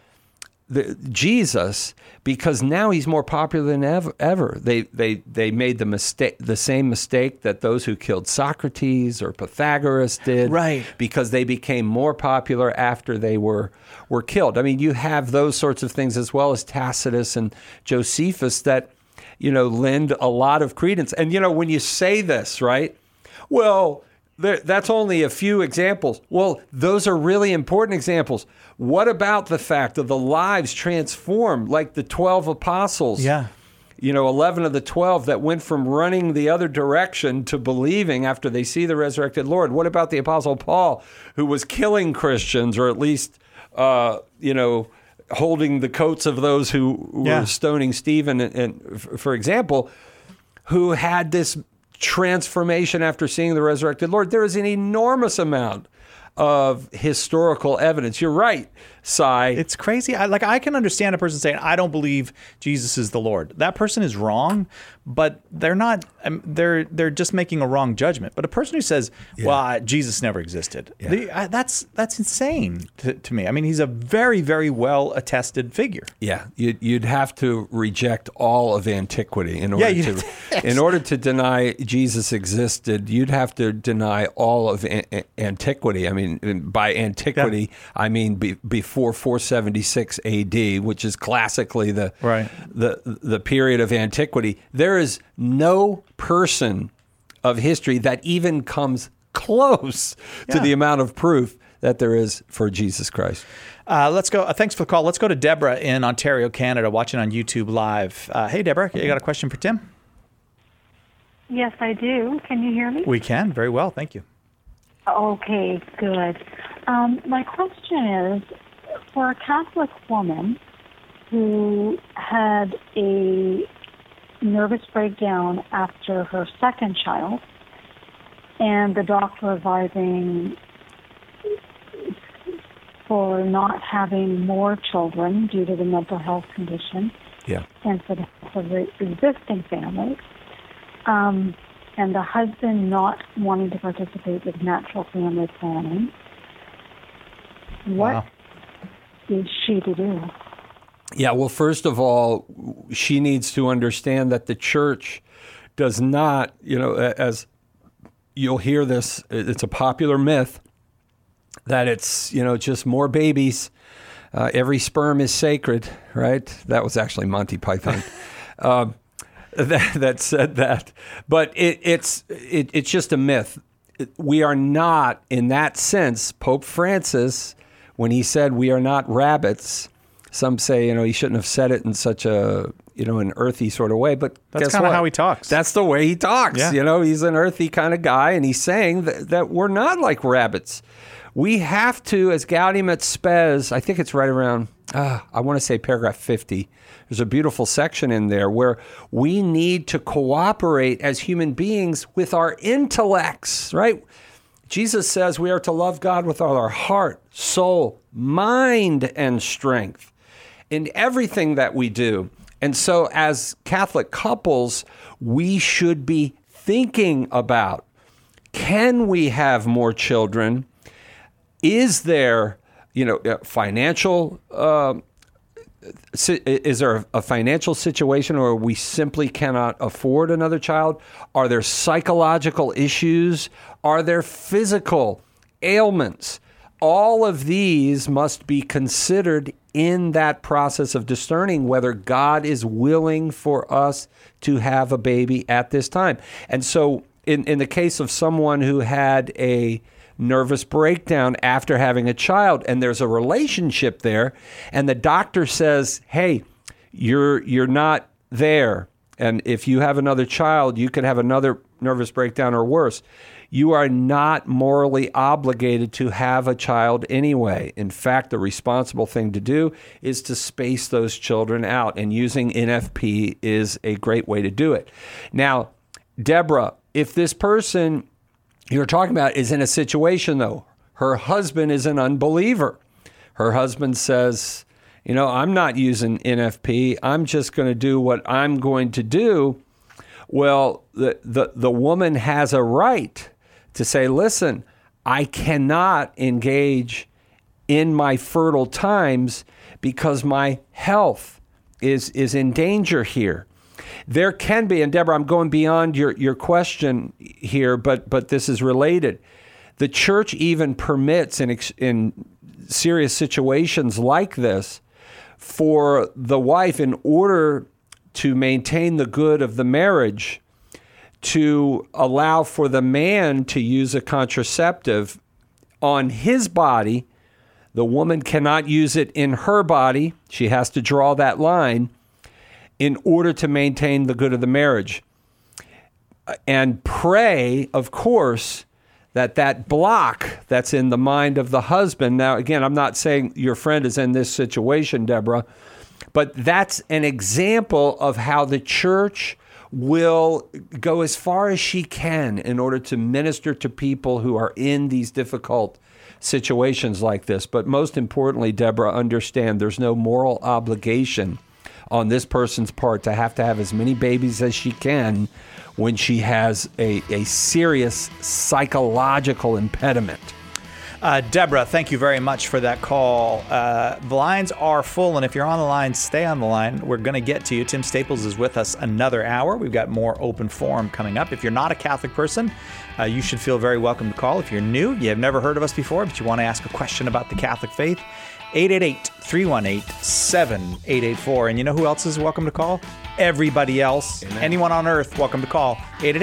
Jesus, because now he's more popular than ever. They made the same mistake that those who killed Socrates or Pythagoras did, right? Because they became more popular after they were killed. I mean, you have those sorts of things, as well as Tacitus and Josephus, that lend a lot of credence. And, when you say this, right, well, that's only a few examples. Well, those are really important examples. What about the fact of the lives transformed, like the 12 apostles? Yeah. 11 of the 12 that went from running the other direction to believing after they see the resurrected Lord. What about the Apostle Paul, who was killing Christians, or at least, holding the coats of those who were stoning Stephen, and for example, who had this transformation after seeing the resurrected Lord? There is an enormous amount of historical evidence. You're right, Cy. It's crazy. I can understand a person saying, I don't believe Jesus is the Lord. That person is wrong, but they're not, they're just making a wrong judgment. But a person who says, well, Jesus never existed, that's insane to me. I mean, he's a very, very well attested figure. Yeah, you'd have to reject all of antiquity in order to deny Jesus existed. You'd have to deny all of antiquity. I mean, by antiquity, I mean before 476 AD, which is classically the period of antiquity. There is no person of history that even comes close to the amount of proof that there is for Jesus Christ. Let's go. Thanks for the call. Let's go to Deborah in Ontario, Canada, watching on YouTube Live. Hey, Deborah, you got a question for Tim? Yes, I do. Can you hear me? We can. Very well. Thank you. Okay, good. My question is, for a Catholic woman who had a nervous breakdown after her second child, and the doctor advising for not having more children due to the mental health condition, and for the existing family, and the husband not wanting to participate with natural family planning, what is she to do? Yeah, well, first of all, she needs to understand that the church does not, as you'll hear this, it's a popular myth that it's, just more babies. Every sperm is sacred, right? That was actually Monty Python. That said that, but it's just a myth. We are not, in that sense, Pope Francis, when he said we are not rabbits. Some say he shouldn't have said it in such a an earthy sort of way, but that's kind of how he talks. That's the way he talks. Yeah. He's an earthy kind of guy, and he's saying that we're not like rabbits. We have to, as Gaudium et Spes, I think it's right around, I want to say paragraph 50. There's a beautiful section in there where we need to cooperate as human beings with our intellects, right? Jesus says we are to love God with all our heart, soul, mind, and strength in everything that we do. And so as Catholic couples, we should be thinking about, can we have more children? Is there, financial, is there a financial situation where we simply cannot afford another child? Are there psychological issues? Are there physical ailments? All of these must be considered in that process of discerning whether God is willing for us to have a baby at this time. And so in the case of someone who had a nervous breakdown after having a child, and there's a relationship there, and the doctor says, hey, you're not there, and if you have another child, you could have another nervous breakdown or worse. You are not morally obligated to have a child anyway. In fact, the responsible thing to do is to space those children out, and using NFP is a great way to do it. Now, Deborah, if this person you're talking about is in a situation, though, her husband is an unbeliever. Her husband says, I'm not using NFP. I'm just going to do what I'm going to do. Well, the woman has a right to say, listen, I cannot engage in my fertile times because my health is in danger here. There can be, and Deborah, I'm going beyond your question here, but this is related. The church even permits in serious situations like this for the wife, in order to maintain the good of the marriage, to allow for the man to use a contraceptive on his body. The woman cannot use it in her body. She has to draw that line in order to maintain the good of the marriage. And pray, of course, that block that's in the mind of the husband. Now, again, I'm not saying your friend is in this situation, Deborah, but that's an example of how the church will go as far as she can in order to minister to people who are in these difficult situations like this. But most importantly, Deborah, understand there's no moral obligation on this person's part to have as many babies as she can when she has a serious psychological impediment. Deborah, thank you very much for that call. The lines are full, and if you're on the line, stay on the line. We're going to get to you. Tim Staples is with us another hour. We've got more open forum coming up. If you're not a Catholic person, you should feel very welcome to call. If you're new, you have never heard of us before, but you want to ask a question about the Catholic faith, 888-318-7884. And you know who else is welcome to call? Everybody else. Amen. Anyone on earth, welcome to call.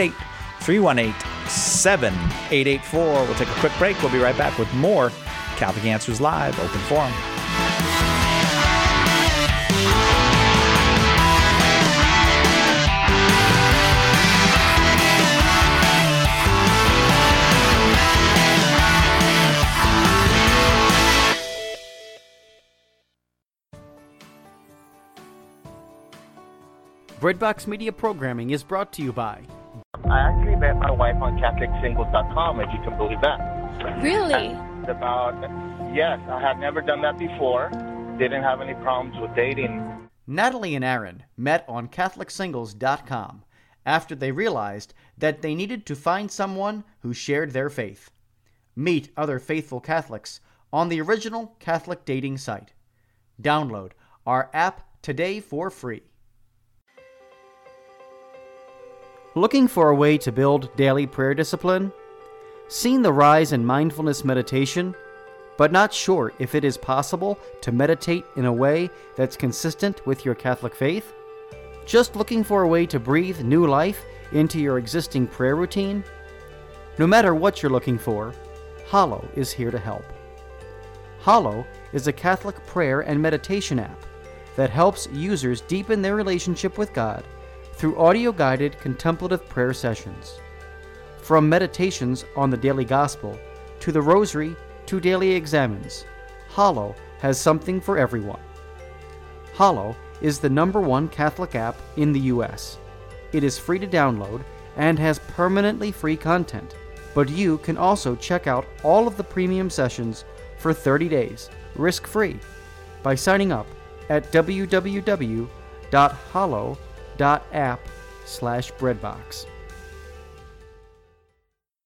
888-318-7884. We'll take a quick break. We'll be right back with more Catholic Answers Live Open Forum. Breadbox Media Programming is brought to you by... I actually met my wife on CatholicSingles.com, if you can believe that. Really? Yes, I had never done that before. Didn't have any problems with dating. Natalie and Aaron met on CatholicSingles.com after they realized that they needed to find someone who shared their faith. Meet other faithful Catholics on the original Catholic dating site. Download our app today for free. Looking for a way to build daily prayer discipline? Seen the rise in mindfulness meditation, but not sure if it is possible to meditate in a way that's consistent with your Catholic faith? Just looking for a way to breathe new life into your existing prayer routine? No matter what you're looking for, Hallow is here to help. Hallow is a Catholic prayer and meditation app that helps users deepen their relationship with God through audio-guided contemplative prayer sessions. From meditations on the daily gospel, to the rosary, to daily examens, Hallow has something for everyone. Hallow is the #1 Catholic app in the U.S. It is free to download and has permanently free content, but you can also check out all of the premium sessions for 30 days, risk-free, by signing up at www.hallow.app/breadbox.